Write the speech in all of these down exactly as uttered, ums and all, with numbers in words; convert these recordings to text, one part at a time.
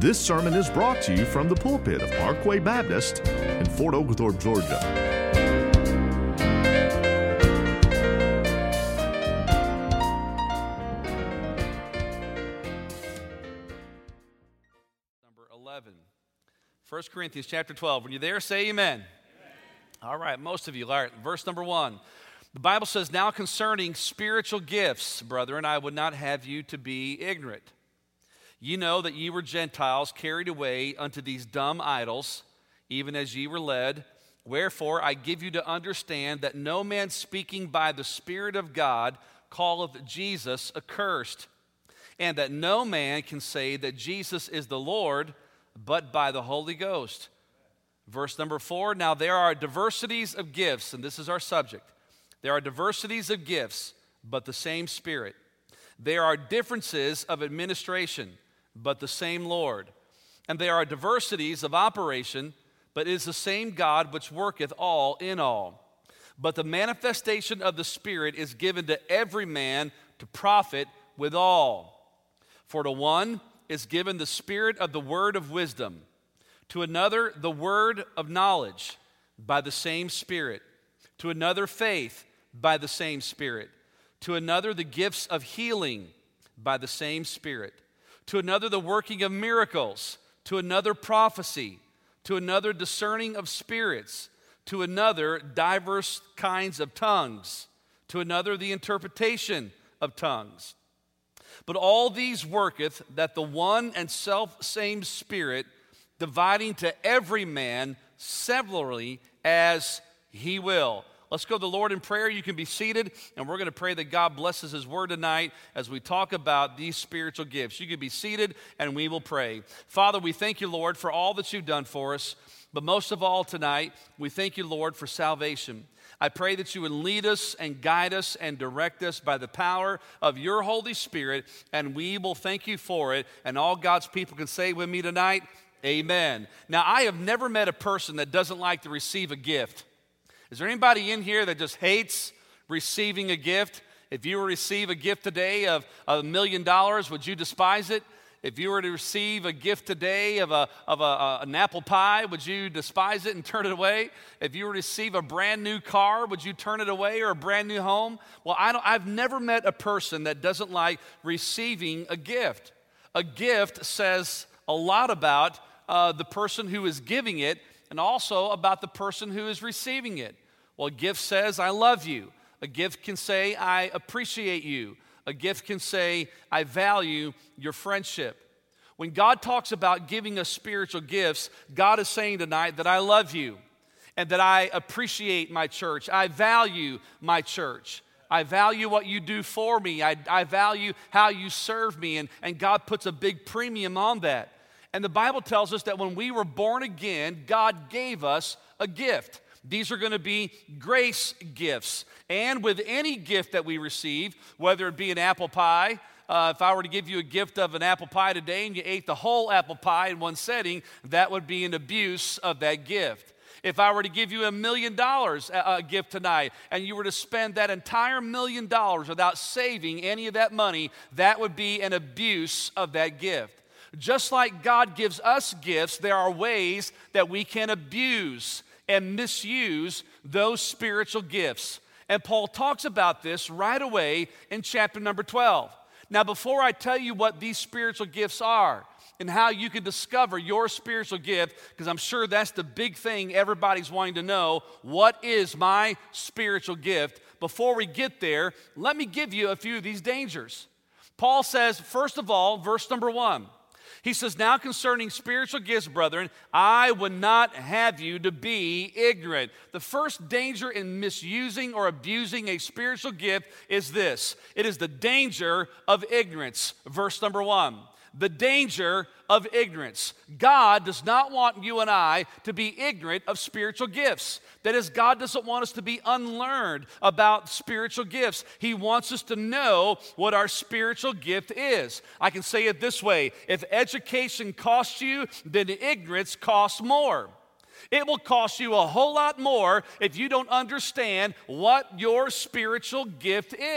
This sermon is brought to you from the pulpit of Parkway Baptist in Fort Oglethorpe, Georgia. Number eleven. First Corinthians chapter twelve. When you're there, say amen. Amen. All right, most of you. All right, verse number one. The Bible says, "Now concerning spiritual gifts, brethren, I would not have you to be ignorant. Ye know that ye were Gentiles carried away unto these dumb idols, even as ye were led. Wherefore I give you to understand that no man speaking by the Spirit of God calleth Jesus accursed, and that no man can say that Jesus is the Lord, but by the Holy Ghost." Verse number four, "Now there are diversities of gifts," and this is our subject. "There are diversities of gifts, but the same Spirit. There are differences of administration, but the same Lord. And there are diversities of operation, but it is the same God which worketh all in all. But the manifestation of the Spirit is given to every man to profit withal. For to one is given the Spirit of the word of wisdom, to another the word of knowledge by the same Spirit, to another faith by the same Spirit, to another the gifts of healing by the same Spirit, to another the working of miracles, to another prophecy, to another discerning of spirits, to another diverse kinds of tongues, to another the interpretation of tongues. But all these worketh that the one and self same Spirit, dividing to every man severally as he will." Let's go to the Lord in prayer. You can be seated, and we're going to pray that God blesses His Word tonight as we talk about these spiritual gifts. You can be seated, and we will pray. Father, we thank you, Lord, for all that you've done for us, but most of all tonight, we thank you, Lord, for salvation. I pray that you would lead us and guide us and direct us by the power of your Holy Spirit, and we will thank you for it. And all God's people can say with me tonight, amen. Now, I have never met a person that doesn't like to receive a gift. Is there anybody in here that just hates receiving a gift? If you were to receive a gift today of a million dollars, would you despise it? If you were to receive a gift today of, a, of a, a, an apple pie, would you despise it and turn it away? If you were to receive a brand new car, would you turn it away, or a brand new home? Well, I don't, I've never met a person that doesn't like receiving a gift. A gift says a lot about uh, the person who is giving it, and also about the person who is receiving it. Well, a gift says, "I love you." A gift can say, "I appreciate you." A gift can say, "I value your friendship." When God talks about giving us spiritual gifts, God is saying tonight that I love you and that I appreciate my church. I value my church. I value what you do for me. I, I value how you serve me, and, and God puts a big premium on that. And the Bible tells us that when we were born again, God gave us a gift. These are going to be grace gifts. And with any gift that we receive, whether it be an apple pie, uh, if I were to give you a gift of an apple pie today and you ate the whole apple pie in one setting, that would be an abuse of that gift. If I were to give you a million dollars a gift tonight and you were to spend that entire million dollars without saving any of that money, that would be an abuse of that gift. Just like God gives us gifts, there are ways that we can abuse and misuse those spiritual gifts. And Paul talks about this right away in chapter number twelve. Now, before I tell you what these spiritual gifts are and how you can discover your spiritual gift, because I'm sure that's the big thing everybody's wanting to know, what is my spiritual gift? Before we get there, let me give you a few of these dangers. Paul says, first of all, verse number one, he says, "Now concerning spiritual gifts, brethren, I would not have you to be ignorant." The first danger in misusing or abusing a spiritual gift is this. It is the danger of ignorance. Verse number one. The danger of ignorance. God does not want you and I to be ignorant of spiritual gifts. That is, God doesn't want us to be unlearned about spiritual gifts. He wants us to know what our spiritual gift is. I can say it this way: if education costs you, then ignorance costs more. It will cost you a whole lot more if you don't understand what your spiritual gift is.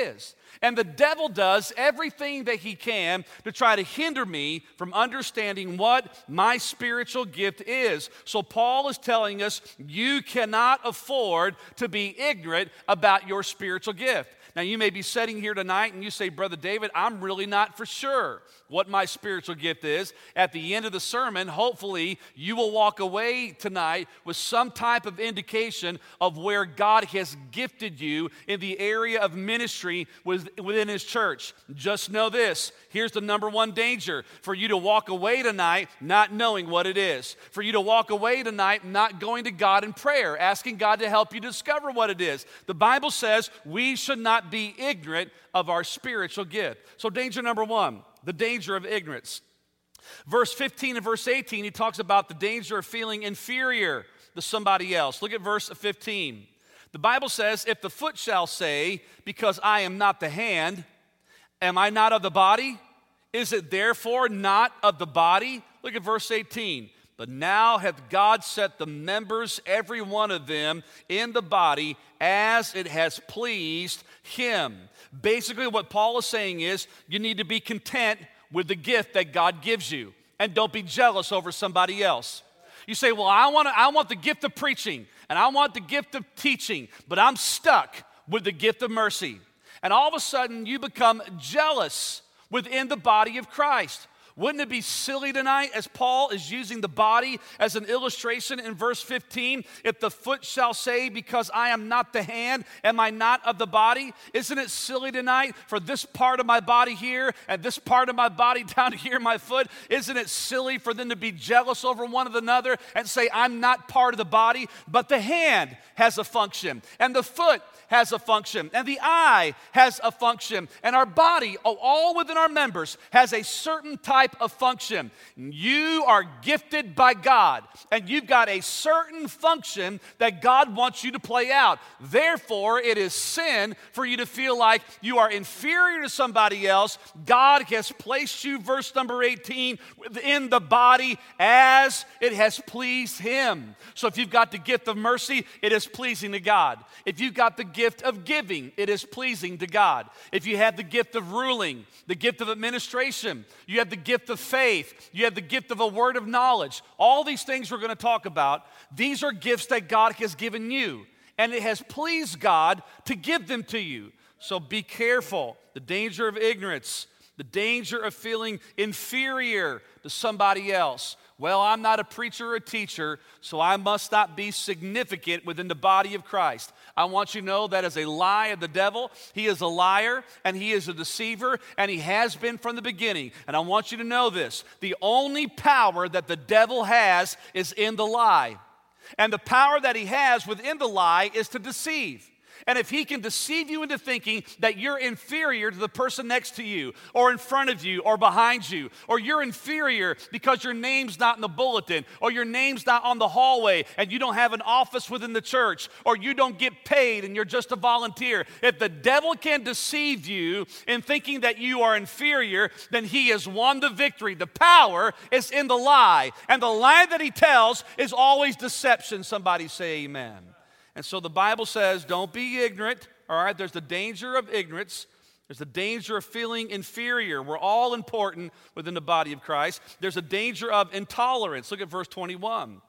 And the devil does everything that he can to try to hinder me from understanding what my spiritual gift is. So Paul is telling us you cannot afford to be ignorant about your spiritual gift. Now, you may be sitting here tonight and you say, Brother David, I'm really not for sure what my spiritual gift is. At the end of the sermon, hopefully, you will walk away tonight with some type of indication of where God has gifted you in the area of ministry within His church. Just know this. Here's the number one danger. For you to walk away tonight not knowing what it is. For you to walk away tonight not going to God in prayer, asking God to help you discover what it is. The Bible says we should not be ignorant of our spiritual gift. So danger number one, the danger of ignorance. Verse fifteen and verse eighteen, he talks about the danger of feeling inferior to somebody else. Look at verse fifteen. The Bible says, if the foot shall say, because I am not the hand, am I not of the body? Is it therefore not of the body? Look at verse eighteen. But now hath God set the members, every one of them, in the body as it has pleased Him. Basically, what Paul is saying is you need to be content with the gift that God gives you, and don't be jealous over somebody else. You say, well, I want to, I want the gift of preaching, and I want the gift of teaching, but I'm stuck with the gift of mercy. And all of a sudden, you become jealous within the body of Christ. Wouldn't it be silly tonight, as Paul is using the body as an illustration in verse fifteen, if the foot shall say, because I am not the hand, am I not of the body? Isn't it silly tonight for this part of my body here and this part of my body down here, my foot? Isn't it silly for them to be jealous over one another and say, I'm not part of the body? But the hand has a function, and the foot has a function, and the eye has a function, and our body, all within our members, has a certain type of function. You are gifted by God, and you've got a certain function that God wants you to play out. Therefore, it is sin for you to feel like you are inferior to somebody else. God has placed you, verse number eighteen, within the body as it has pleased Him. So if you've got the gift of mercy, it is pleasing to God. If you've got the gift of giving, it is pleasing to God. If you have the gift of ruling, the gift of administration, you have the gift of faith, you have the gift of a word of knowledge, all these things we're going to talk about, these are gifts that God has given you, and it has pleased God to give them to you. So be careful. The danger of ignorance, the danger of feeling inferior to somebody else. Well, I'm not a preacher or a teacher, so I must not be significant within the body of Christ. I want you to know that is a lie of the devil. He is a liar, and he is a deceiver, and he has been from the beginning. And I want you to know this. The only power that the devil has is in the lie. And the power that he has within the lie is to deceive. And if he can deceive you into thinking that you're inferior to the person next to you, or in front of you, or behind you, or you're inferior because your name's not in the bulletin, or your name's not on the hallway, and you don't have an office within the church, or you don't get paid and you're just a volunteer. If the devil can deceive you in thinking that you are inferior, then he has won the victory. The power is in the lie, and the lie that he tells is always deception. Somebody say amen. And so the Bible says, don't be ignorant, all right? There's the danger of ignorance. There's the danger of feeling inferior. We're all important within the body of Christ. There's a danger of intolerance. Look at verse twenty-one.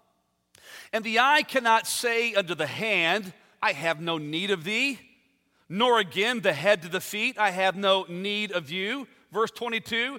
And the eye cannot say unto the hand, I have no need of thee, nor again the head to the feet, I have no need of you. Verse twenty-two.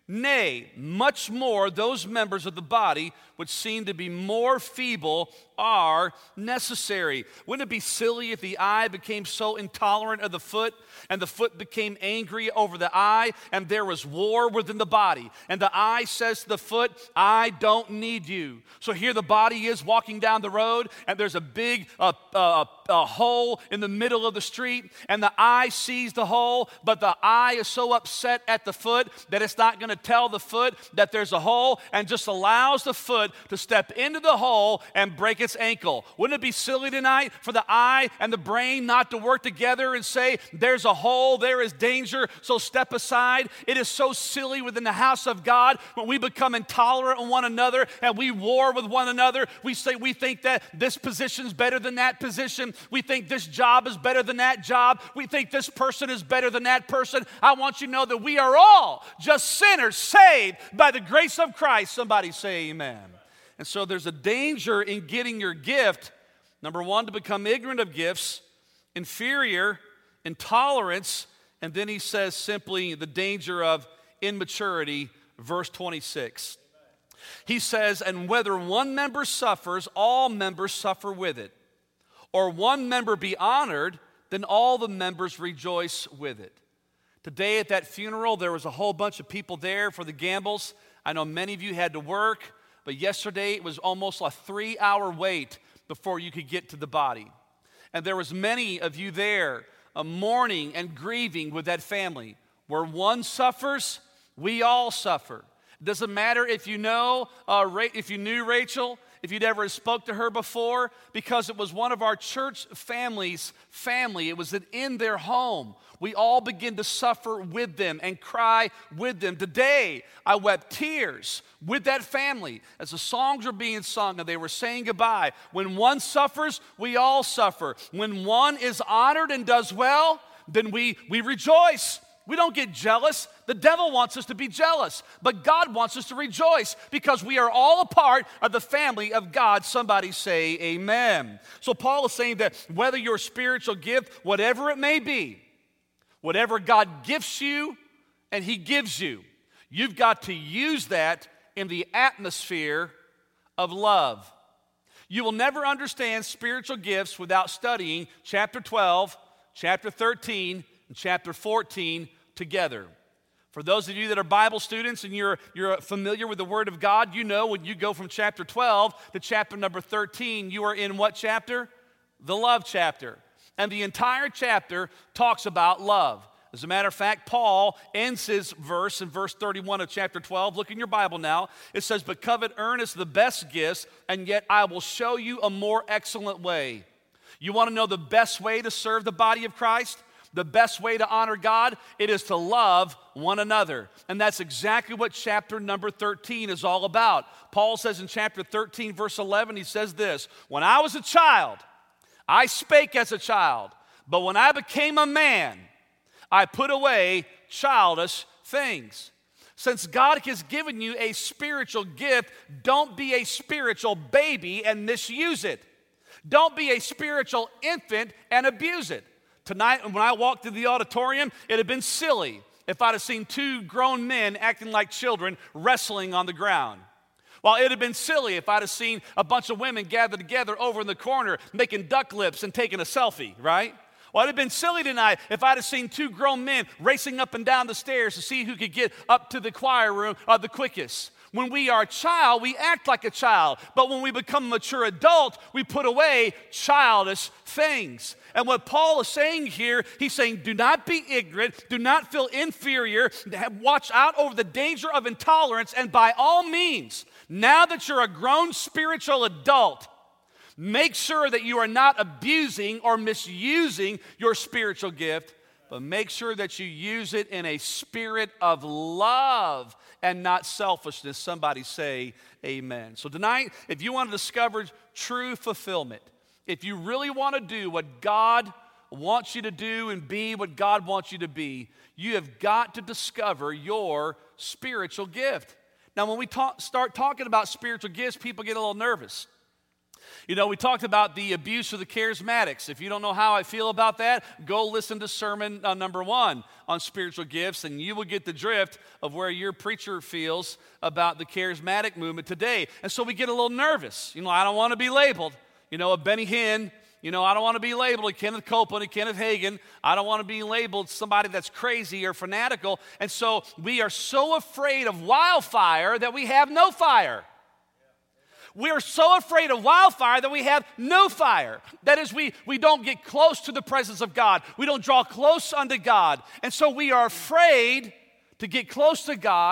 Nay, much more those members of the body which seem to be more feeble are necessary. Wouldn't it be silly if the eye became so intolerant of the foot, and the foot became angry over the eye, and there was war within the body, and the eye says to the foot, I don't need you. So here the body is walking down the road, and there's a big uh, uh, a hole in the middle of the street, and the eye sees the hole, but the eye is so upset at the foot that it's not going to tell the foot that there's a hole, and just allows the foot to step into the hole and break its its ankle. Wouldn't it be silly tonight for the eye and the brain not to work together and say, there's a hole, there is danger, so step aside? It is so silly within the house of God when we become intolerant of one another and we war with one another. We say we think that this position is better than that position. We think this job is better than that job. We think this person is better than that person. I want you to know that we are all just sinners saved by the grace of Christ. Somebody say amen. And so there's a danger in getting your gift. Number one, to become ignorant of gifts, inferior, intolerance, and then he says simply the danger of immaturity, verse twenty-six. He says, and whether one member suffers, all members suffer with it. Or one member be honored, then all the members rejoice with it. Today at that funeral, there was a whole bunch of people there for the Gambles. I know many of you had to work, but yesterday it was almost a three-hour wait before you could get to the body. And there was many of you there uh, mourning and grieving with that family. Where one suffers, we all suffer. It doesn't matter if you know, uh, Ra- if you knew Rachel, if you'd ever spoke to her before, because it was one of our church family's family. It was in their home. We all begin to suffer with them and cry with them. Today, I wept tears with that family as the songs were being sung and they were saying goodbye. When one suffers, we all suffer. When one is honored and does well, then we, we rejoice. We don't get jealous. The devil wants us to be jealous, but God wants us to rejoice because we are all a part of the family of God. Somebody say amen. So Paul is saying that whether your spiritual gift, whatever it may be, whatever God gifts you and he gives you, you've got to use that in the atmosphere of love. You will never understand spiritual gifts without studying chapter twelve, chapter thirteen, and chapter fourteen together. For those of you that are Bible students and you're, you're familiar with the Word of God, you know when you go from chapter twelve to chapter number thirteen, you are in what chapter? The love chapter. And the entire chapter talks about love. As a matter of fact, Paul ends his verse in verse thirty-one of chapter twelve. Look in your Bible now. It says, but covet earnest the best gifts, and yet I will show you a more excellent way. You want to know the best way to serve the body of Christ? The best way to honor God? It is to love one another. And that's exactly what chapter number thirteen is all about. Paul says in chapter thirteen, verse eleven, he says this, when I was a child, I spake as a child, but when I became a man, I put away childish things. Since God has given you a spiritual gift, don't be a spiritual baby and misuse it. Don't be a spiritual infant and abuse it. Tonight, when I walked through the auditorium, it had been silly if I'd have seen two grown men acting like children wrestling on the ground. Well, it would have been silly if I'd have seen a bunch of women gathered together over in the corner making duck lips and taking a selfie, right? Well, it would have been silly tonight if I'd have seen two grown men racing up and down the stairs to see who could get up to the choir room uh, the quickest. When we are a child, we act like a child. But when we become a mature adult, we put away childish things. And what Paul is saying here, he's saying, do not be ignorant, do not feel inferior, watch out over the danger of intolerance, and by all means, now that you're a grown spiritual adult, make sure that you are not abusing or misusing your spiritual gift, but make sure that you use it in a spirit of love and not selfishness. Somebody say amen. So tonight, if you want to discover true fulfillment, if you really want to do what God wants you to do and be what God wants you to be, you have got to discover your spiritual gift. Now, when we talk, start talking about spiritual gifts, people get a little nervous. You know, we talked about the abuse of the charismatics. If you don't know how I feel about that, go listen to sermon uh, number one on spiritual gifts, and you will get the drift of where your preacher feels about the charismatic movement today. And so we get a little nervous. You know, I don't want to be labeled, you know, a Benny Hinn. You know, I don't want to be labeled a Kenneth Copeland, a Kenneth Hagin. I don't want to be labeled somebody that's crazy or fanatical. And so we are so afraid of wildfire that we have no fire. We are so afraid of wildfire that we have no fire. That is, we, we don't get close to the presence of God. We don't draw close unto God. And so we are afraid to get close to God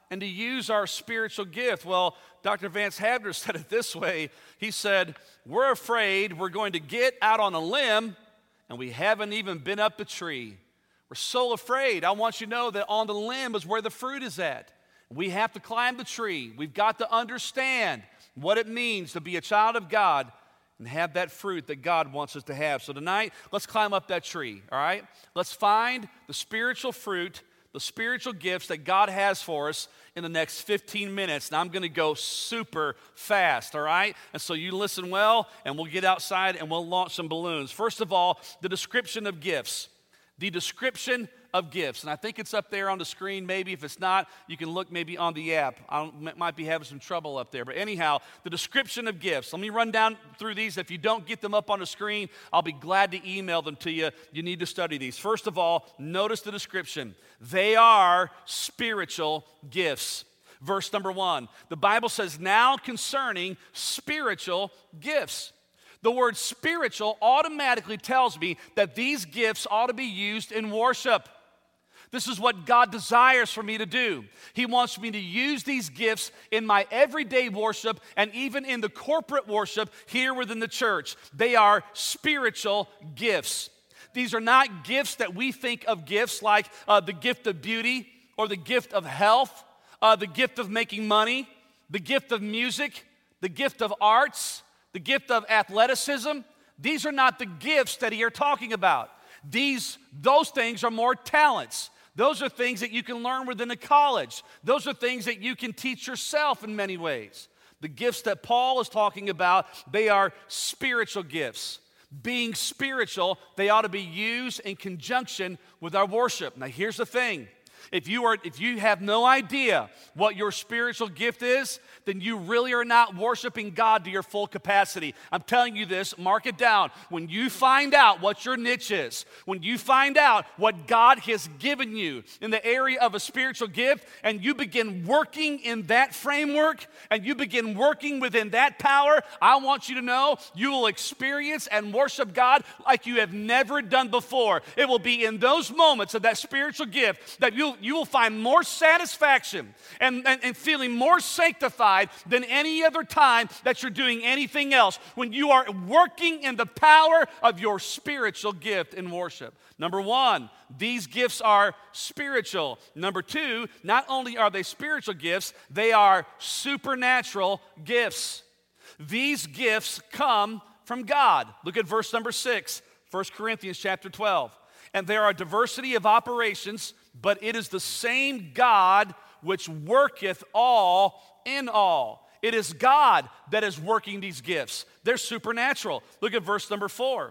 and to use our spiritual gift? Well, Doctor Vance Havner said it this way. He said, we're afraid we're going to get out on a limb and we haven't even been up the tree. We're so afraid. I want you to know that on the limb is where the fruit is at. We have to climb the tree. We've got to understand what it means to be a child of God and have that fruit that God wants us to have. So tonight, let's climb up that tree, all right? Let's find the spiritual fruit, the spiritual gifts that God has for us in the next fifteen minutes. And I'm going to go super fast, all right? And so you listen well, and we'll get outside and we'll launch some balloons. First of all, the description of gifts. The description of gifts. And I think it's up there on the screen. Maybe if it's not, you can look maybe on the app. I might be having some trouble up there. But anyhow, the description of gifts. Let me run down through these. If you don't get them up on the screen, I'll be glad to email them to you. You need to study these. First of all, notice the description. They are spiritual gifts. Verse number one, the Bible says, now concerning spiritual gifts. The word spiritual automatically tells me that these gifts ought to be used in worship. This is what God desires for me to do. He wants me to use these gifts in my everyday worship and even in the corporate worship here within the church. They are spiritual gifts. These are not gifts that we think of gifts like uh, the gift of beauty or the gift of health, uh, the gift of making money, the gift of music, the gift of arts, the gift of athleticism. These are not the gifts that you're talking about. These, those things are more talents. Those are things that you can learn within a college. Those are things that you can teach yourself in many ways. The gifts that Paul is talking about, they are spiritual gifts. Being spiritual, they ought to be used in conjunction with our worship. Now here's the thing. If you are, if you have no idea what your spiritual gift is, then you really are not worshiping God to your full capacity. I'm telling you this, mark it down. When you find out what your niche is, when you find out what God has given you in the area of a spiritual gift, and you begin working in that framework, and you begin working within that power, I want you to know you will experience and worship God like you have never done before. It will be in those moments of that spiritual gift that you'll you will find more satisfaction and, and, and feeling more sanctified than any other time that you're doing anything else, when you are working in the power of your spiritual gift in worship. Number one, these gifts are spiritual. Number two, not only are they spiritual gifts, they are supernatural gifts. These gifts come from God. Look at verse number six, First Corinthians chapter twelve. And there are diversity of operations, but it is the same God which worketh all in all. It is God that is working these gifts. They're supernatural. Look at verse number four.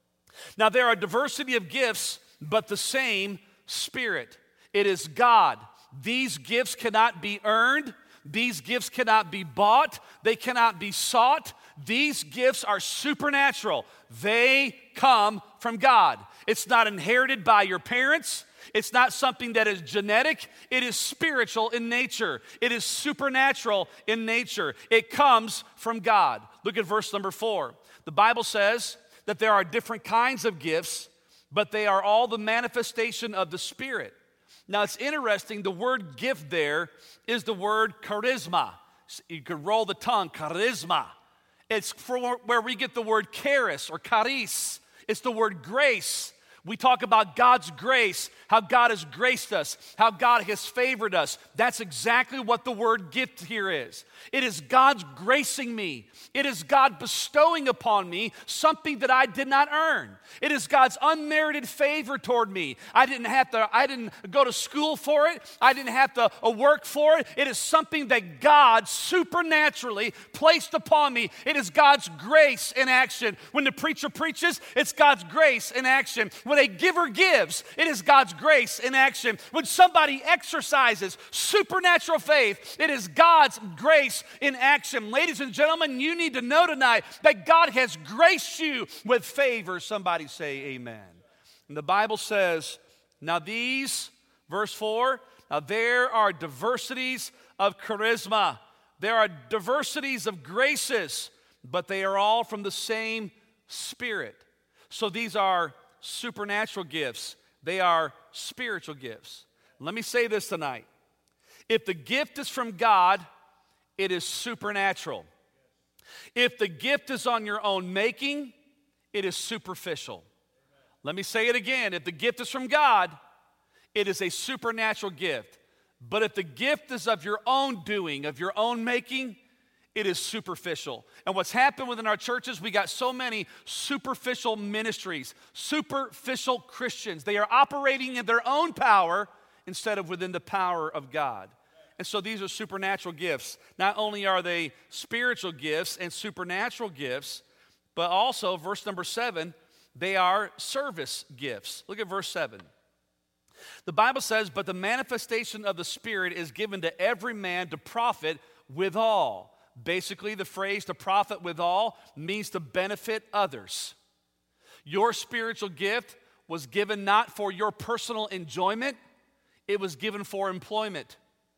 Now there are diversity of gifts, but the same Spirit. It is God. These gifts cannot be earned. These gifts cannot be bought. They cannot be sought. These gifts are supernatural. They come from God. It's not inherited by your parents. It's not something that is genetic. It is spiritual in nature. It is supernatural in nature. It comes from God. Look at verse number four. The Bible says that there are different kinds of gifts, but they are all the manifestation of the Spirit. Now it's interesting, the word gift there is the word charisma. You could roll the tongue, charisma. It's from where we get the word charis or charis. It's the word grace. We talk about God's grace, how God has graced us, how God has favored us. That's exactly what the word gift here is. It is God's gracing me. It is God bestowing upon me something that I did not earn. It is God's unmerited favor toward me. I didn't have to, I didn't go to school for it. I didn't have to uh, work for it. It is something that God supernaturally placed upon me. It is God's grace in action. When the preacher preaches, it's God's grace in action. When a giver gives, it is God's grace in action. When somebody exercises supernatural faith, it is God's grace in action. Ladies and gentlemen, you need to know tonight that God has graced you with favor. Somebody say amen. And the Bible says, now these, verse four, now there are diversities of charisma. There are diversities of graces, but they are all from the same Spirit. So these are supernatural gifts. They are spiritual gifts. Let me say this tonight. If the gift is from God, it is supernatural. If the gift is on your own making, it is superficial. Let me say it again. If the gift is from God, it is a supernatural gift. But if the gift is of your own doing, of your own making, it is superficial. And what's happened within our churches, we got so many superficial ministries, superficial Christians. They are operating in their own power instead of within the power of God. And so these are supernatural gifts. Not only are they spiritual gifts and supernatural gifts, but also, verse number seven, they are service gifts. Look at verse seven. The Bible says, but the manifestation of the Spirit is given to every man to profit withal. Basically, the phrase to profit withal means to benefit others. Your spiritual gift was given not for your personal enjoyment, it was given for employment.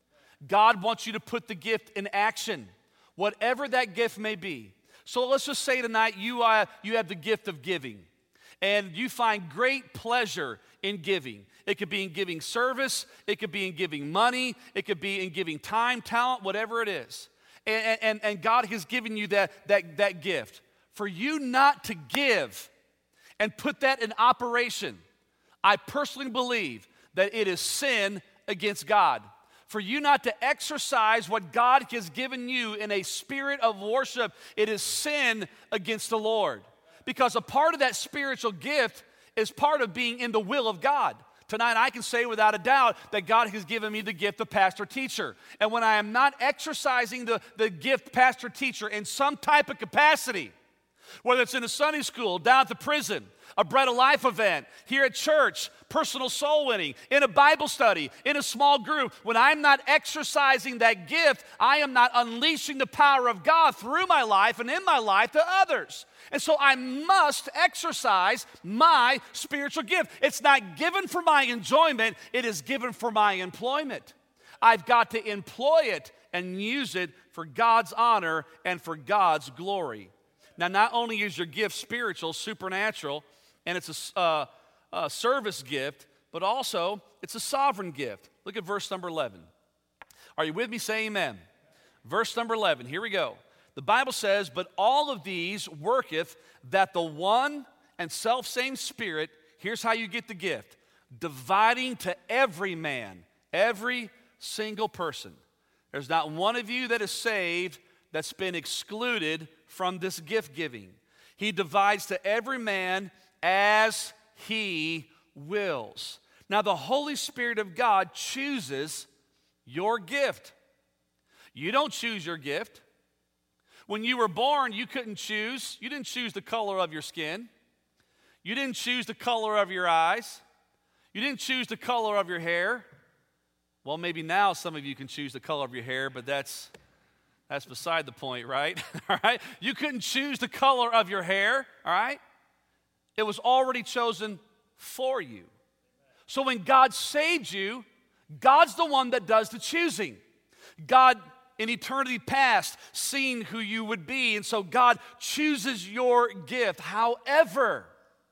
God wants you to put the gift in action, whatever that gift may be. So let's just say tonight you, uh, you have the gift of giving, and you find great pleasure in giving. It could be in giving service, it could be in giving money, it could be in giving time, talent, whatever it is. And, and, and God has given you that, that, that gift. For you not to give and put that in operation, I personally believe that it is sin against God. For you not to exercise what God has given you in a spirit of worship, it is sin against the Lord. Because a part of that spiritual gift is part of being in the will of God. Tonight I can say without a doubt that God has given me the gift of pastor-teacher. And when I am not exercising the, the gift pastor-teacher in some type of capacity, whether it's in a Sunday school, down at the prison, a Bread of Life event, here at church, personal soul winning, in a Bible study, in a small group, when I'm not exercising that gift, I am not unleashing the power of God through my life and in my life to others. And so I must exercise my spiritual gift. It's not given for my enjoyment, it is given for my employment. I've got to employ it and use it for God's honor and for God's glory. Now, not only is your gift spiritual, supernatural, and it's a, uh, a service gift, but also it's a sovereign gift. Look at verse number eleven. Are you with me? Say amen. Verse number eleven, here we go. The Bible says, but all of these worketh that the one and selfsame Spirit, here's how you get the gift, dividing to every man, every single person. There's not one of you that is saved that's been excluded from this gift giving. He divides to every man as he wills. Now, the Holy Spirit of God chooses your gift. You don't choose your gift. When you were born, you couldn't choose. You didn't choose the color of your skin. You didn't choose the color of your eyes. You didn't choose the color of your hair. Well, maybe now some of you can choose the color of your hair, but that's that's beside the point, right? All right? You couldn't choose the color of your hair, all right? It was already chosen for you. So when God saved you, God's the one that does the choosing. God, in eternity past, seen who you would be, and so God chooses your gift. However,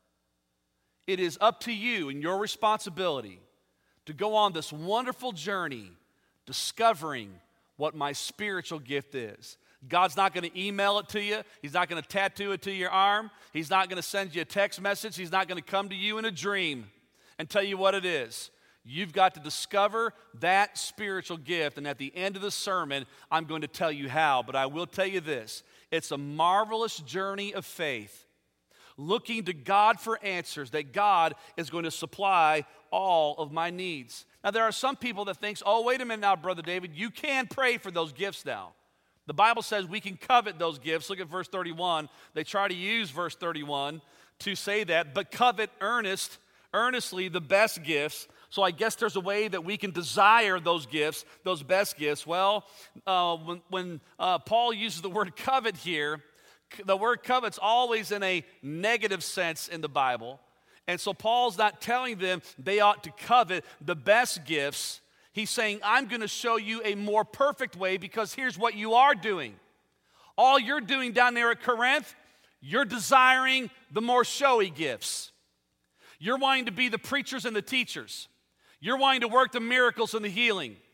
it is up to you and your responsibility to go on this wonderful journey discovering what my spiritual gift is. God's not going to email it to you. He's not going to tattoo it to your arm. He's not going to send you a text message. He's not going to come to you in a dream and tell you what it is. You've got to discover that spiritual gift, and at the end of the sermon, I'm going to tell you how. But I will tell you this. It's a marvelous journey of faith, looking to God for answers, that God is going to supply all of my needs. Now, there are some people that think, oh, wait a minute now, Brother David, you can pray for those gifts now. The Bible says we can covet those gifts. Look at verse thirty-one. They try to use verse thirty-one to say that, but covet earnest, earnestly the best gifts. So I guess there's a way that we can desire those gifts, those best gifts. Well, uh, when, when uh, Paul uses the word covet here, the word covet's always in a negative sense in the Bible. And so Paul's not telling them they ought to covet the best gifts. He's saying, I'm going to show you a more perfect way, because here's what you are doing. All you're doing down there at Corinth, you're desiring the more showy gifts. You're wanting to be the preachers and the teachers. You're wanting to work the miracles and the healing.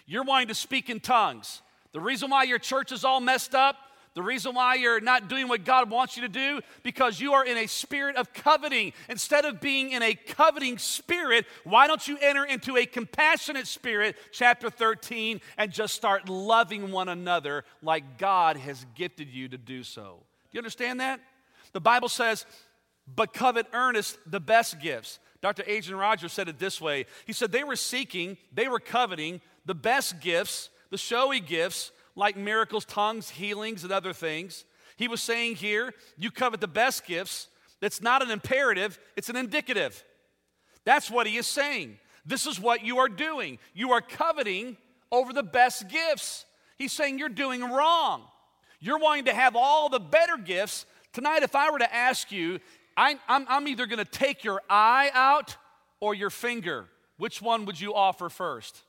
You're wanting to speak in tongues. The reason why your church is all messed up, the reason why you're not doing what God wants you to do, because you are in a spirit of coveting. Instead of being in a coveting spirit, why don't you enter into a compassionate spirit, chapter thirteen, and just start loving one another like God has gifted you to do so. Do you understand that? The Bible says, but covet earnest the best gifts. Doctor Adrian Rogers said it this way. He said they were seeking, they were coveting the best gifts, the showy gifts, like miracles, tongues, healings, and other things. He was saying here, you covet the best gifts. That's not an imperative, it's an indicative. That's what he is saying. This is what you are doing. You are coveting over the best gifts. He's saying you're doing wrong. You're wanting to have all the better gifts. Tonight, if I were to ask you, I, I'm, I'm either going to take your eye out or your finger. Which one would you offer first?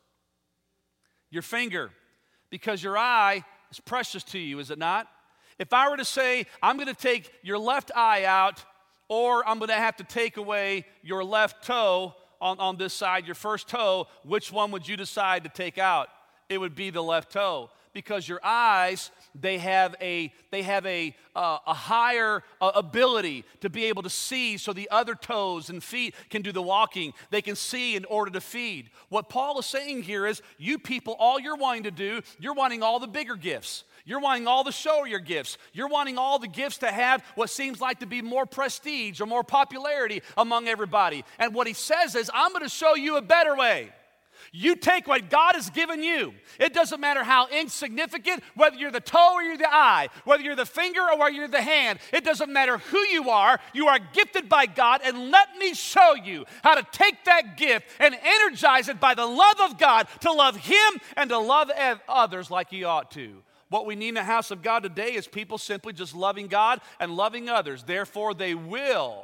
Your finger. Because your eye is precious to you, is it not? If I were to say, I'm going to take your left eye out, or I'm going to have to take away your left toe on, on this side, your first toe, which one would you decide to take out? It would be the left toe. Because your eyes, they have a they have a uh, a higher uh, ability to be able to see, so the other toes and feet can do the walking. They can see in order to feed. What Paul is saying here is, you people, all you're wanting to do, you're wanting all the bigger gifts. You're wanting all the showier gifts. You're wanting all the gifts to have what seems like to be more prestige or more popularity among everybody. And what he says is, I'm going to show you a better way. You take what God has given you. It doesn't matter how insignificant, whether you're the toe or you're the eye, whether you're the finger or whether you're the hand. It doesn't matter who you are. You are gifted by God, and let me show you how to take that gift and energize it by the love of God, to love Him and to love others like you ought to. What we need in the house of God today is people simply just loving God and loving others. Therefore, they will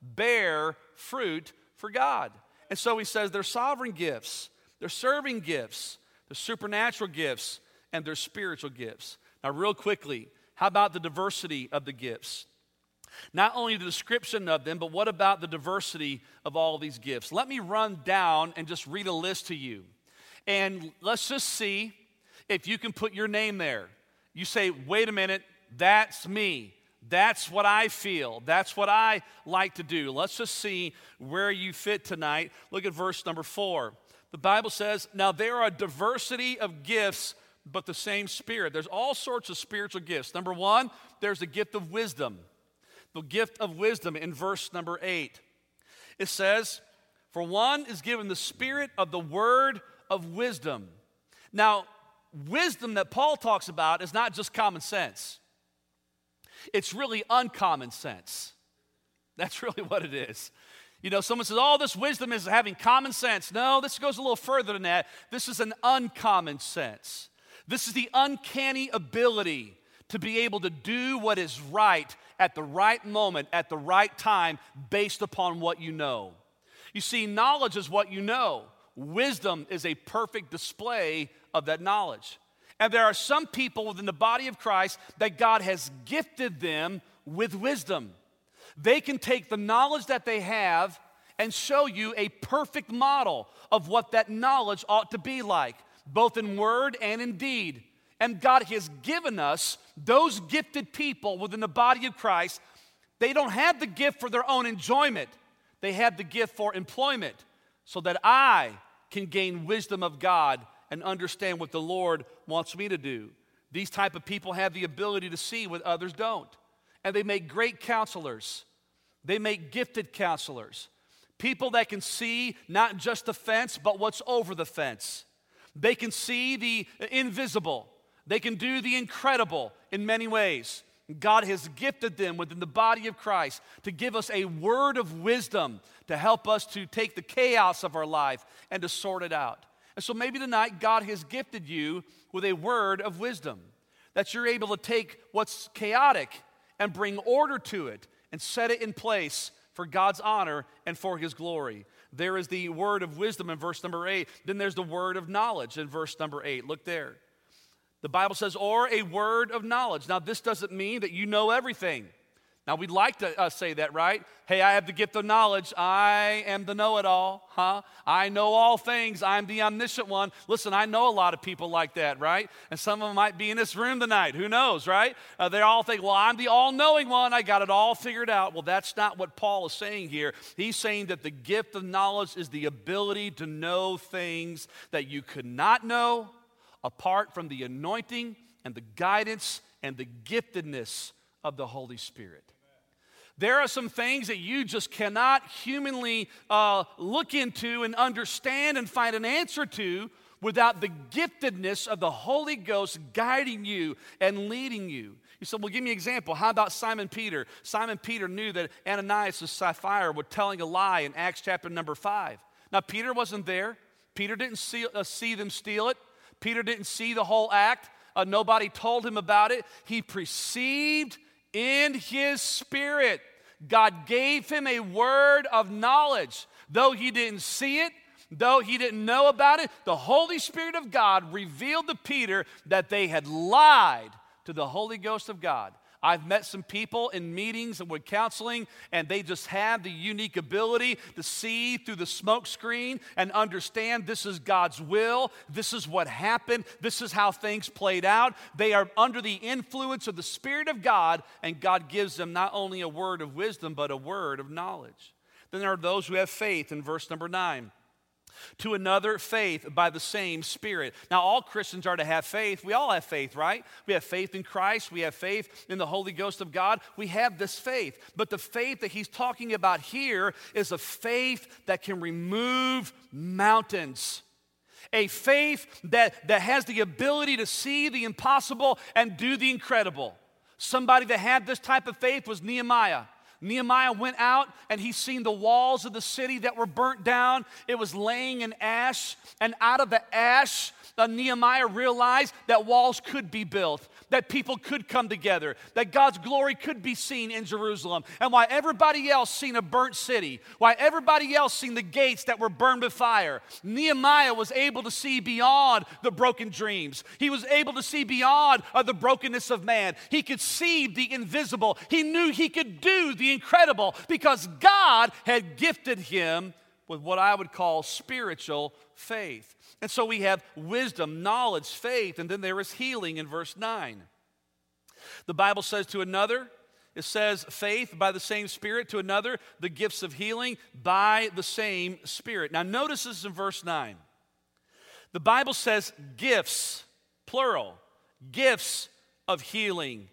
bear fruit for God. And so he says they're sovereign gifts. They're serving gifts, they're supernatural gifts, and they're spiritual gifts. Now, real quickly, how about the diversity of the gifts? Not only the description of them, but what about the diversity of all these gifts? Let me run down and just read a list to you. And let's just see if you can put your name there. You say, wait a minute, that's me. That's what I feel. That's what I like to do. Let's just see where you fit tonight. Look at verse number four. The Bible says, now there are a diversity of gifts, but the same Spirit. There's all sorts of spiritual gifts. Number one, there's the gift of wisdom. The gift of wisdom in verse number eight. It says, for one is given the spirit of the word of wisdom. Now, wisdom that Paul talks about is not just common sense. It's really uncommon sense. That's really what it is. You know, someone says, oh, this wisdom is having common sense. No, this goes a little further than that. This is an uncommon sense. This is the uncanny ability to be able to do what is right at the right moment, at the right time, based upon what you know. You see, knowledge is what you know. Wisdom is a perfect display of that knowledge. And there are some people within the body of Christ that God has gifted them with wisdom. They can take the knowledge that they have and show you a perfect model of what that knowledge ought to be like, both in word and in deed. And God has given us those gifted people within the body of Christ. They don't have the gift for their own enjoyment. They have the gift for employment, so that I can gain wisdom of God and understand what the Lord wants me to do. These type of people have the ability to see what others don't. And they make great counselors. They make gifted counselors. People that can see not just the fence, but what's over the fence. They can see the invisible. They can do the incredible in many ways. God has gifted them within the body of Christ to give us a word of wisdom to help us to take the chaos of our life and to sort it out. And so maybe tonight God has gifted you with a word of wisdom, that you're able to take what's chaotic and bring order to it and set it in place for God's honor and for His glory. There is the word of wisdom in verse number eight. Then there's the word of knowledge in verse number eight. Look there. The Bible says, or a word of knowledge. Now, this doesn't mean that you know everything. Now, we'd like to uh, say that, right? Hey, I have the gift of knowledge. I am the know-it-all, huh? I know all things. I'm the omniscient one. Listen, I know a lot of people like that, right? And some of them might be in this room tonight. Who knows, right? Uh, they all think, well, I'm the all-knowing one. I got it all figured out. Well, that's not what Paul is saying here. He's saying that the gift of knowledge is the ability to know things that you could not know apart from the anointing and the guidance and the giftedness of the Holy Spirit. There are some things that you just cannot humanly uh, look into and understand and find an answer to without the giftedness of the Holy Ghost guiding you and leading you. You said, well, give me an example. How about Simon Peter? Simon Peter knew that Ananias and Sapphira were telling a lie in Acts chapter number five. Now, Peter wasn't there. Peter didn't see, uh, see them steal it. Peter didn't see the whole act. Uh, nobody told him about it. He perceived in his spirit. God gave him a word of knowledge. Though he didn't see it, though he didn't know about it, the Holy Spirit of God revealed to Peter that they had lied to the Holy Ghost of God. I've met some people in meetings and with counseling, and they just have the unique ability to see through the smoke screen and understand this is God's will, this is what happened, this is how things played out. They are under the influence of the Spirit of God, and God gives them not only a word of wisdom, but a word of knowledge. Then there are those who have faith in verse number nine. To another, faith by the same Spirit. Now, all Christians are to have faith. We all have faith, right? We have faith in Christ. We have faith in the Holy Ghost of God. We have this faith. But the faith that he's talking about here is a faith that can remove mountains. A faith that, that has the ability to see the impossible and do the incredible. Somebody that had this type of faith was Nehemiah. Nehemiah went out and he seen the walls of the city that were burnt down. It was laying in ash, and out of the ash, uh, Nehemiah realized that walls could be built, that people could come together, that God's glory could be seen in Jerusalem. And while everybody else seen a burnt city, while everybody else seen the gates that were burned with fire, Nehemiah was able to see beyond the broken dreams. He was able to see beyond uh, the brokenness of man. He could see the invisible. He knew he could do the incredible because God had gifted him with what I would call spiritual faith. And so we have wisdom, knowledge, faith, and then there is healing in verse nine. The Bible says to another, it says faith by the same Spirit, to another, the gifts of healing by the same Spirit. Now notice this in verse nine. The Bible says gifts, plural, gifts of healing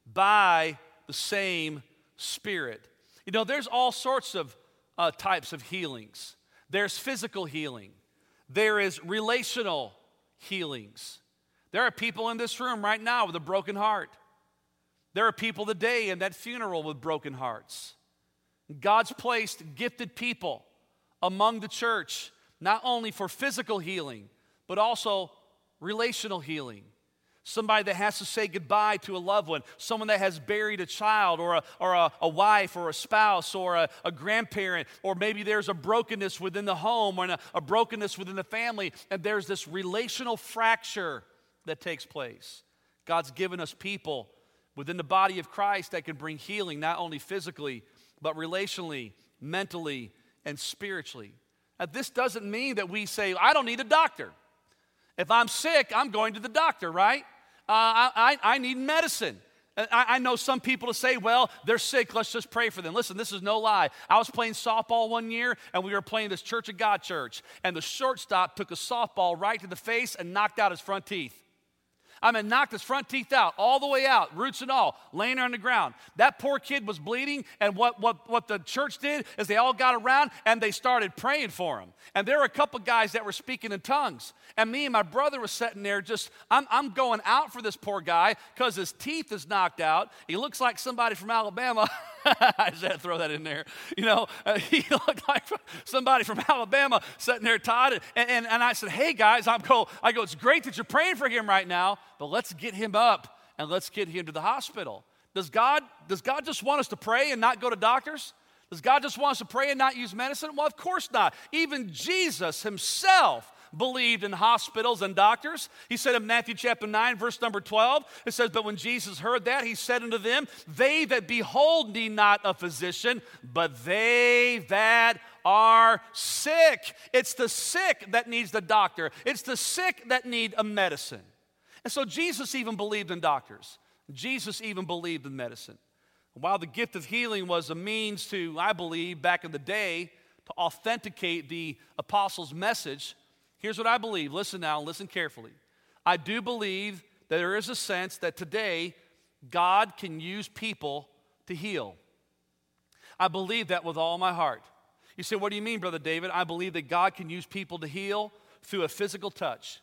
by the same Spirit. You know, there's all sorts of uh, types of healings. There's physical healing. There is relational healings. There are people in this room right now with a broken heart. There are people today in that funeral with broken hearts. God's placed gifted people among the church, not only for physical healing, but also relational healing. Somebody that has to say goodbye to a loved one, someone that has buried a child or a, or a, a wife or a spouse or a, a grandparent, or maybe there's a brokenness within the home or a, a brokenness within the family, and there's this relational fracture that takes place. God's given us people within the body of Christ that can bring healing, not only physically, but relationally, mentally, and spiritually. Now, this doesn't mean that we say, I don't need a doctor. If I'm sick, I'm going to the doctor, right? Uh, I, I need medicine. I, I know some people to say, well, they're sick, let's just pray for them. Listen, this is no lie. I was playing softball one year, and we were playing this Church of God church, and the shortstop took a softball right to the face and knocked out his front teeth. I mean, knocked his front teeth out, all the way out, roots and all, laying there on the ground. That poor kid was bleeding, and what, what, what the church did is they all got around, and they started praying for him. And there were a couple guys that were speaking in tongues. And me and my brother were sitting there just, I'm, I'm going out for this poor guy because his teeth is knocked out. He looks like somebody from Alabama. I just had to throw that in there. You know, uh, he looked like somebody from Alabama sitting there, Todd. And, and, and I said, hey, guys, I'm go, I go, it's great that you're praying for him right now, but let's get him up and let's get him to the hospital. Does God, does God just want us to pray and not go to doctors? Does God just want us to pray and not use medicine? Well, of course not. Even Jesus himself, believed in hospitals and doctors. He said in Matthew chapter nine, verse number twelve, it says, but when Jesus heard that, he said unto them, they that behold need not a physician, but they that are sick. It's the sick that needs the doctor. It's the sick that need a medicine. And so Jesus even believed in doctors. Jesus even believed in medicine. While the gift of healing was a means to, I believe, back in the day, to authenticate the apostles' message, here's what I believe. Listen now, listen carefully. I do believe that there is a sense that today God can use people to heal. I believe that with all my heart. You say, what do you mean, Brother David? I believe that God can use people to heal through a physical touch.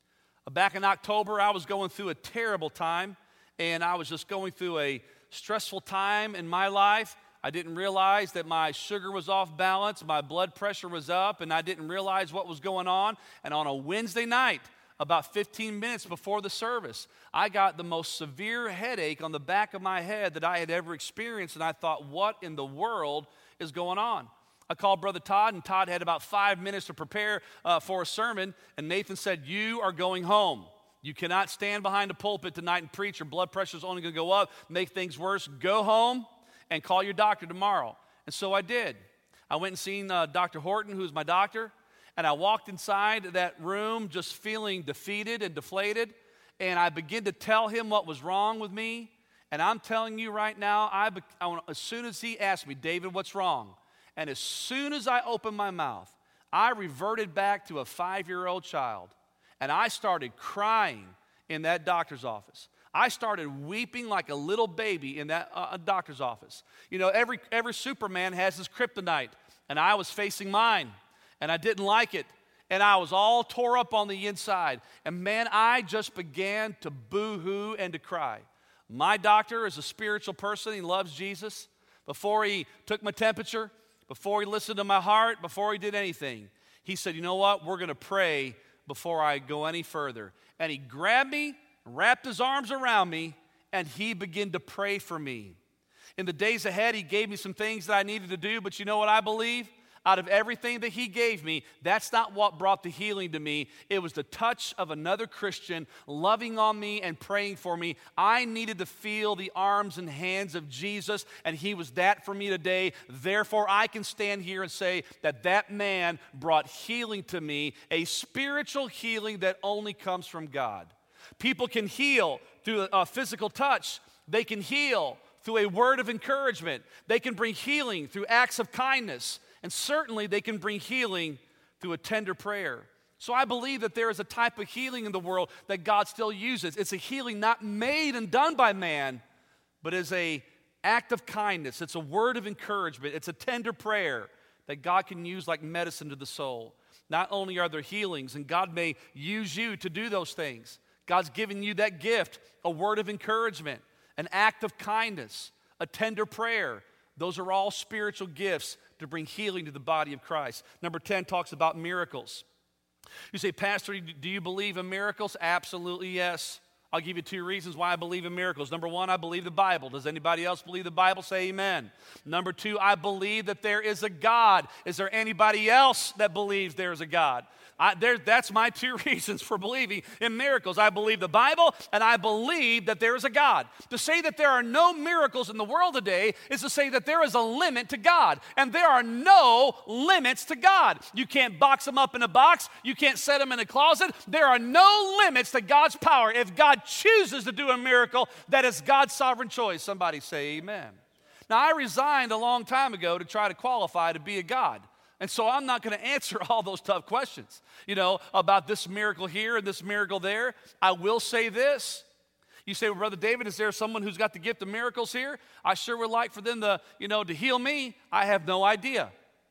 Back in October, I was going through a terrible time, and I was just going through a stressful time in my life. I didn't realize that my sugar was off balance, my blood pressure was up, and I didn't realize what was going on. And on a Wednesday night, about fifteen minutes before the service, I got the most severe headache on the back of my head that I had ever experienced, and I thought, what in the world is going on? I called Brother Todd, and Todd had about five minutes to prepare uh, for a sermon, and Nathan said, you are going home. You cannot stand behind a pulpit tonight and preach. Your blood pressure is only going to go up, make things worse. Go home and call your doctor tomorrow. And so I did. I went and seen uh, Doctor Horton, who's my doctor, and I walked inside that room just feeling defeated and deflated, and I began to tell him what was wrong with me. And I'm telling you right now, I, be- I as soon as he asked me, David, what's wrong? And as soon as I opened my mouth, I reverted back to a five-year-old child. And I started crying in that doctor's office. I started weeping like a little baby in that uh, doctor's office. You know, every, every Superman has his kryptonite, and I was facing mine, and I didn't like it. And I was all tore up on the inside. And man, I just began to boo-hoo and to cry. My doctor is a spiritual person. He loves Jesus. Before he took my temperature, before he listened to my heart, before he did anything, he said, you know what, we're going to pray before I go any further. And he grabbed me, wrapped his arms around me, and he began to pray for me. In the days ahead, he gave me some things that I needed to do, but you know what I believe? Out of everything that he gave me, that's not what brought the healing to me. It was the touch of another Christian loving on me and praying for me. I needed to feel the arms and hands of Jesus, and he was that for me today. Therefore, I can stand here and say that that man brought healing to me, a spiritual healing that only comes from God. People can heal through a physical touch. They can heal through a word of encouragement. They can bring healing through acts of kindness. And certainly they can bring healing through a tender prayer. So I believe that there is a type of healing in the world that God still uses. It's a healing not made and done by man, but is an act of kindness. It's a word of encouragement. It's a tender prayer that God can use like medicine to the soul. Not only are there healings, and God may use you to do those things. God's given you that gift, a word of encouragement, an act of kindness, a tender prayer. Those are all spiritual gifts to bring healing to the body of Christ. Number ten talks about miracles. You say, Pastor, do you believe in miracles? Absolutely, yes. I'll give you two reasons why I believe in miracles. Number one, I believe the Bible. Does anybody else believe the Bible? Say amen. Number two, I believe that there is a God. Is there anybody else that believes there is a God? I, there, that's my two reasons for believing in miracles. I believe the Bible, and I believe that there is a God. To say that there are no miracles in the world today is to say that there is a limit to God, and there are no limits to God. You can't box them up in a box. You can't set them in a closet. There are no limits to God's power. If God chooses to do a miracle, that is God's sovereign choice. Somebody say amen. Now, I resigned a long time ago to try to qualify to be a God. And so I'm not going to answer all those tough questions, you know, about this miracle here and this miracle there. I will say this. You say, well, Brother David, is there someone who's got the gift of miracles here? I sure would like for them to, you know, to heal me. I have no idea.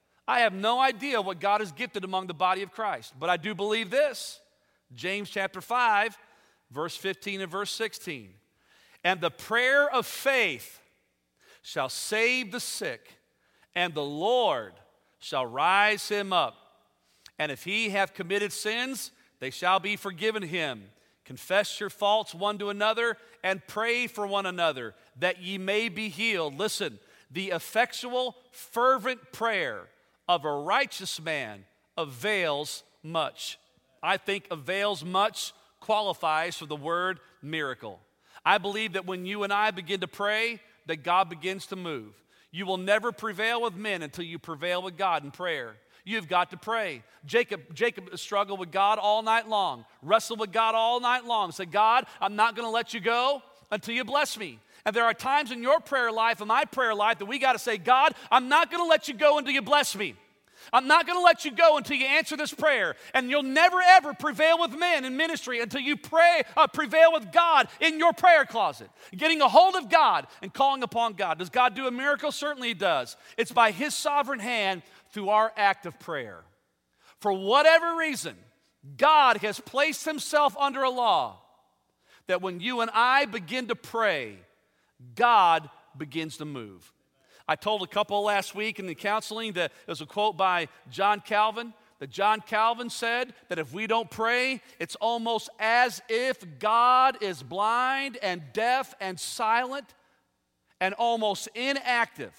I have no idea what God has gifted among the body of Christ. But I do believe this. James chapter five, verse fifteen and verse sixteen. And the prayer of faith shall save the sick, and the Lord shall rise him up. And if he have committed sins, they shall be forgiven him. Confess your faults one to another, and pray for one another, that ye may be healed. Listen, the effectual, fervent prayer of a righteous man avails much. I think avails much qualifies for the word miracle. I believe that when you and I begin to pray, that God begins to move. You will never prevail with men until you prevail with God in prayer. You've got to pray. Jacob, Jacob struggled with God all night long, wrestled with God all night long, said, God, I'm not going to let you go until you bless me. And there are times in your prayer life and my prayer life that we got to say, God, I'm not going to let you go until you bless me. I'm not going to let you go until you answer this prayer. And you'll never, ever prevail with men in ministry until you pray, uh, prevail with God in your prayer closet. Getting a hold of God and calling upon God. Does God do a miracle? Certainly He does. It's by His sovereign hand through our act of prayer. For whatever reason, God has placed Himself under a law that when you and I begin to pray, God begins to move. I told a couple last week in the counseling that there was a quote by John Calvin, that John Calvin said that if we don't pray, it's almost as if God is blind and deaf and silent and almost inactive.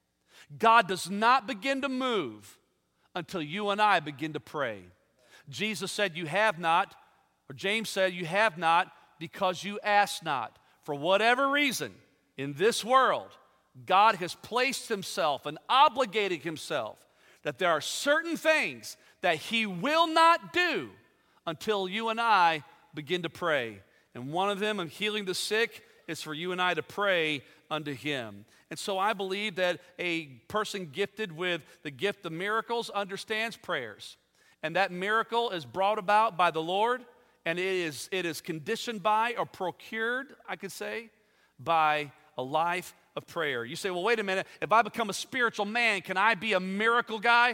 God does not begin to move until you and I begin to pray. Jesus said, you have not, or James said, you have not because you ask not. For whatever reason in this world, God has placed Himself and obligated Himself that there are certain things that He will not do until you and I begin to pray. And one of them, of healing the sick, is for you and I to pray unto Him. And so I believe that a person gifted with the gift of miracles understands prayers. And that miracle is brought about by the Lord, and it is, it is conditioned by or procured, I could say, by a life of prayer. You say, well, wait a minute. If I become a spiritual man, can I be a miracle guy?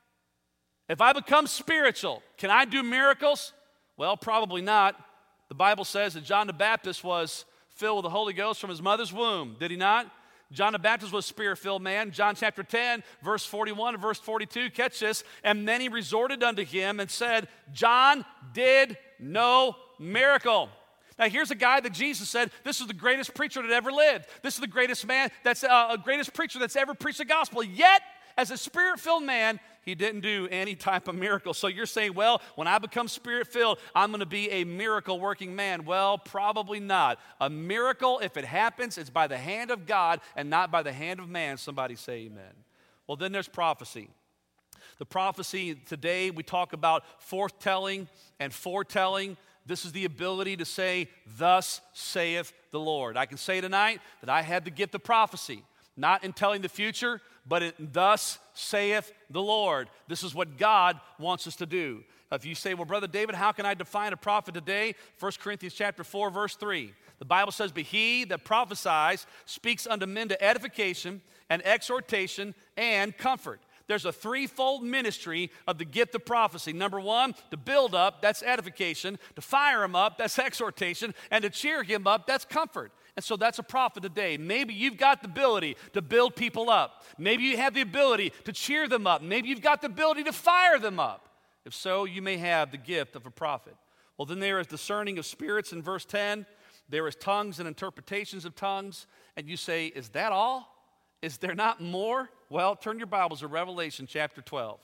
If I become spiritual, can I do miracles? Well, probably not. The Bible says that John the Baptist was filled with the Holy Ghost from his mother's womb. Did he not? John the Baptist was a spirit-filled man. John chapter ten, verse forty-one and verse forty-two, catch this. And then he resorted unto him and said, John did no miracle. Now, here's a guy that Jesus said, this is the greatest preacher that ever lived. This is the greatest man, that's uh, a greatest preacher that's ever preached the gospel. Yet, as a spirit-filled man, he didn't do any type of miracle. So you're saying, well, when I become spirit-filled, I'm going to be a miracle-working man. Well, probably not. A miracle, if it happens, it's by the hand of God and not by the hand of man. Somebody say amen. Well, then there's prophecy. The prophecy today, we talk about forthtelling and foretelling. This is the ability to say, thus saith the Lord. I can say tonight that I had the gift of prophecy, not in telling the future, but in thus saith the Lord. This is what God wants us to do. If you say, well, Brother David, how can I define a prophet today? First Corinthians chapter four, verse three. The Bible says, but he that prophesies speaks unto men to edification and exhortation and comfort. There's a threefold ministry of the gift of prophecy. Number one, to build up, that's edification. To fire him up, that's exhortation. And to cheer him up, that's comfort. And so that's a prophet today. Maybe you've got the ability to build people up. Maybe you have the ability to cheer them up. Maybe you've got the ability to fire them up. If so, you may have the gift of a prophet. Well, then there is discerning of spirits in verse ten. There is tongues and interpretations of tongues. And you say, is that all? Is there not more? Well, turn your Bibles to Revelation chapter twelve.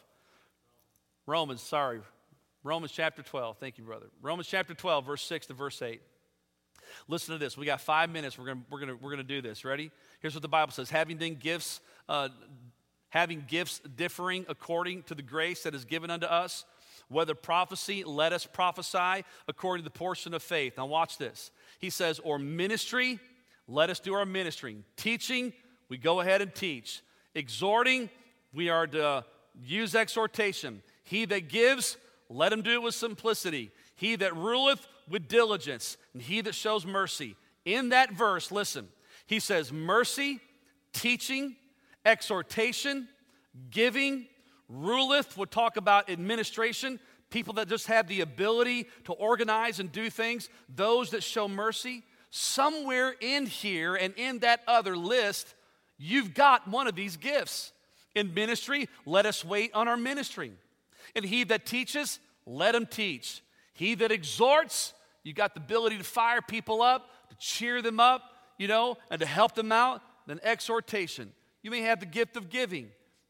Romans, sorry. Romans chapter twelve. Thank you, brother. Romans chapter twelve, verse six to verse eight. Listen to this. We got five minutes. We're going we're gonna, we're gonna do this. Ready? Here's what the Bible says. Having then gifts, uh, having gifts differing according to the grace that is given unto us, whether prophecy, let us prophesy according to the portion of faith. Now watch this. He says, or ministry, let us do our ministering. Teaching, we go ahead and teach. Exhorting, we are to use exhortation. He that gives, let him do it with simplicity. He that ruleth with diligence, and he that shows mercy. In that verse, listen, he says mercy, teaching, exhortation, giving, ruleth, we'll talk about administration, people that just have the ability to organize and do things, those that show mercy. Somewhere in here and in that other list, you've got one of these gifts. In ministry, let us wait on our ministering. And he that teaches, let him teach. He that exhorts, you got the ability to fire people up, to cheer them up, you know, and to help them out. Then exhortation. You may have the gift of giving.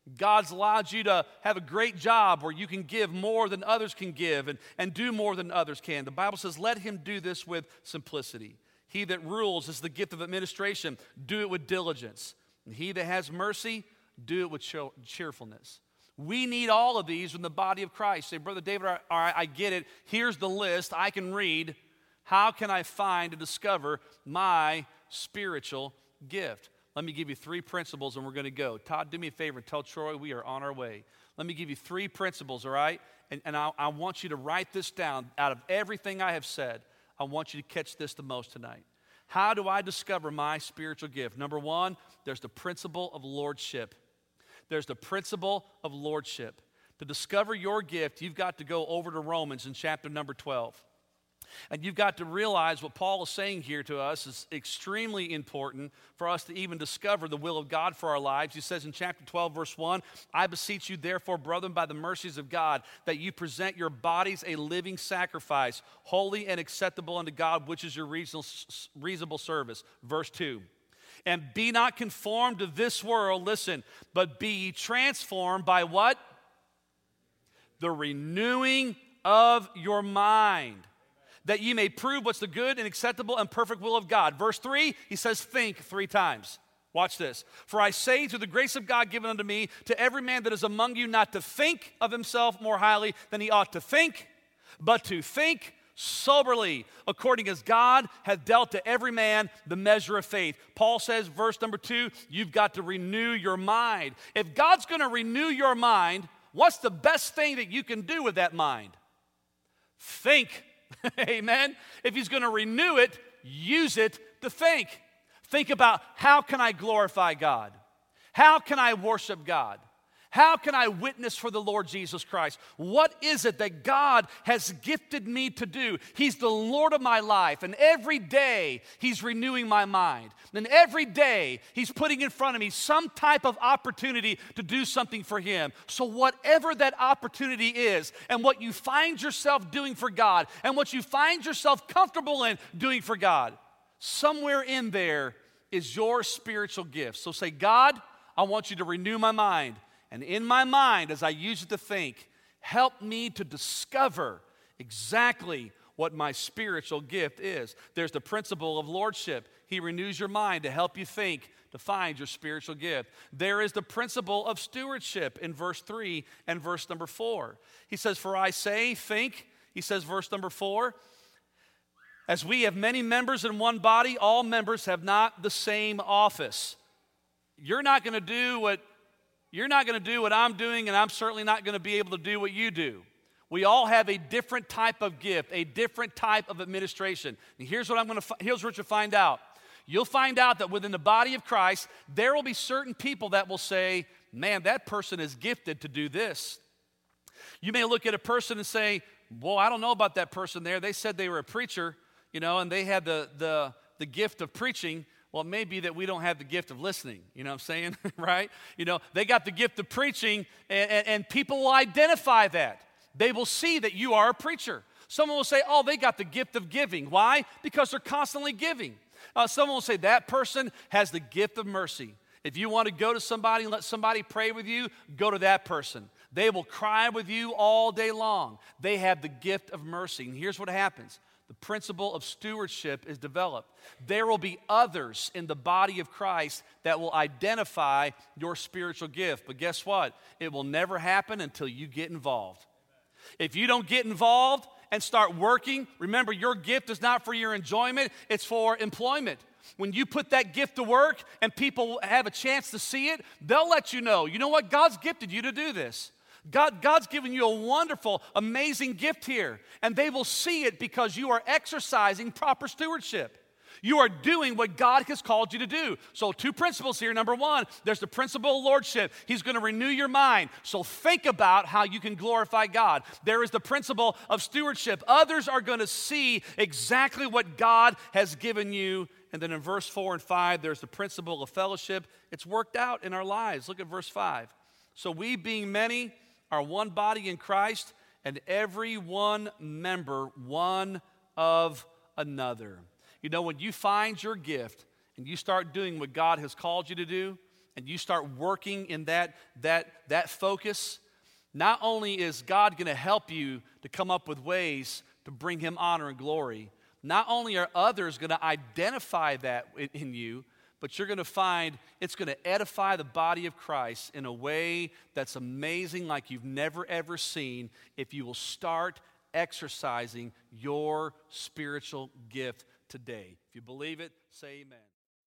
God's allowed you to have a great job where you can give more than others can give and, and do more than others can. The Bible says, let him do this with simplicity. He that rules is the gift of administration. Do it with diligence. And he that has mercy, do it with cheerfulness. We need all of these in the body of Christ. Say, Brother David, all right, I get it. Here's the list I can read. How can I find and discover my spiritual gift? Let me give you three principles and we're going to go. Todd, do me a favor. Tell Troy we are on our way. Let me give you three principles, all right? And, and I, I want you to write this down. Out of everything I have said, I want you to catch this the most tonight. How do I discover my spiritual gift? Number one, there's the principle of lordship. There's the principle of lordship. To discover your gift, you've got to go over to Romans in chapter number twelve. And you've got to realize what Paul is saying here to us is extremely important for us to even discover the will of God for our lives. He says in chapter twelve, verse one, I beseech you therefore, brethren, by the mercies of God, that you present your bodies a living sacrifice, holy and acceptable unto God, which is your reasonable, reasonable service. Verse two, and be not conformed to this world, listen, but be ye transformed by what? The renewing of your mind, that ye may prove what's the good and acceptable and perfect will of God. Verse three, he says, think three times. Watch this. For I say through the grace of God given unto me, to every man that is among you, not to think of himself more highly than he ought to think, but to think soberly, according as God hath dealt to every man the measure of faith. Paul says, verse number two, you've got to renew your mind. If God's going to renew your mind, what's the best thing that you can do with that mind? Think. Amen. If he's going to renew it, use it to think. Think about, how can I glorify God? How can I worship God? How can I witness for the Lord Jesus Christ? What is it that God has gifted me to do? He's the Lord of my life, and every day He's renewing my mind. And every day He's putting in front of me some type of opportunity to do something for Him. So whatever that opportunity is, and what you find yourself doing for God, and what you find yourself comfortable in doing for God, somewhere in there is your spiritual gift. So say, God, I want you to renew my mind. And in my mind, as I use it to think, help me to discover exactly what my spiritual gift is. There's the principle of lordship. He renews your mind to help you think, to find your spiritual gift. There is the principle of stewardship in verse three and verse number four. He says, for I say, think, he says, verse number four, as we have many members in one body, all members have not the same office. You're not going to do what You're not going to do what I'm doing, and I'm certainly not going to be able to do what you do. We all have a different type of gift, a different type of administration. And here's what I'm going to here's what you'll find out. You'll find out that within the body of Christ, there will be certain people that will say, man, that person is gifted to do this. You may look at a person and say, well, I don't know about that person there. They said they were a preacher, you know, and they had the the, the gift of preaching. Well, it may be that we don't have the gift of listening, you know what I'm saying, right? You know, they got the gift of preaching, and, and, and people will identify that. They will see that you are a preacher. Someone will say, oh, they got the gift of giving. Why? Because they're constantly giving. Uh, someone will say, that person has the gift of mercy. If you want to go to somebody and let somebody pray with you, go to that person. They will cry with you all day long. They have the gift of mercy. And here's what happens. The principle of stewardship is developed. There will be others in the body of Christ that will identify your spiritual gift. But guess what? It will never happen until you get involved. If you don't get involved and start working, remember, your gift is not for your enjoyment, it's for employment. When you put that gift to work and people have a chance to see it, they'll let you know, you know what? God's gifted you to do this. God, God's given you a wonderful, amazing gift here, and they will see it because you are exercising proper stewardship. You are doing what God has called you to do. So two principles here. Number one, there's the principle of lordship. He's going to renew your mind. So think about how you can glorify God. There is the principle of stewardship. Others are going to see exactly what God has given you. And then in verse four and five, there's the principle of fellowship. It's worked out in our lives. Look at verse five. So we, being many, are one body in Christ, and every one member one of another. You know, when you find your gift and you start doing what God has called you to do, and you start working in that, that, that focus, not only is God going to help you to come up with ways to bring him honor and glory, not only are others going to identify that in, in you, but you're going to find it's going to edify the body of Christ in a way that's amazing, like you've never ever seen, if you will start exercising your spiritual gift today. If you believe it, say amen.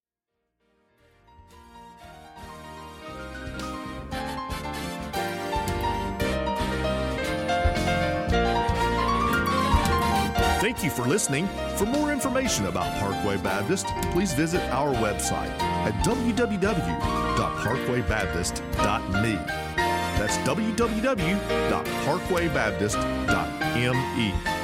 Thank you for listening. For more information about Parkway Baptist, please visit our website at w w w dot parkway baptist dot m e. That's w w w dot parkway baptist dot m e.